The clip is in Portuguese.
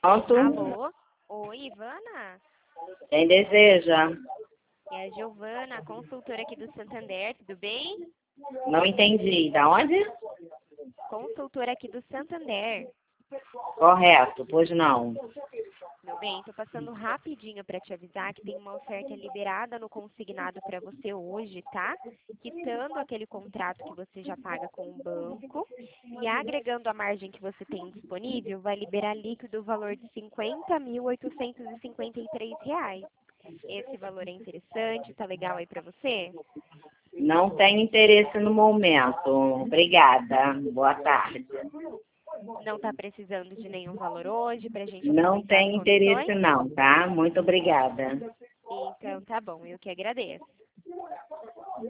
Pronto? Alô? Oi, Ivana? Quem deseja? É a Giovana, consultora aqui do Santander, tudo bem? Não entendi. Da onde? Consultora aqui do Santander. Correto, pois não. Meu bem, estou passando rapidinho para te avisar que tem uma oferta liberada no consignado para você hoje, tá? Quitando aquele contrato que você já paga com o banco e agregando a margem que você tem disponível, vai liberar líquido o valor de R$ 50.853. Esse valor é interessante, tá legal aí para você? Não tenho interesse no momento. Obrigada. Boa tarde. Não está precisando de nenhum valor hoje para a gente Não aproveitar as tenho interesse condições? não, tá? Muito obrigada. Então tá bom, eu que agradeço.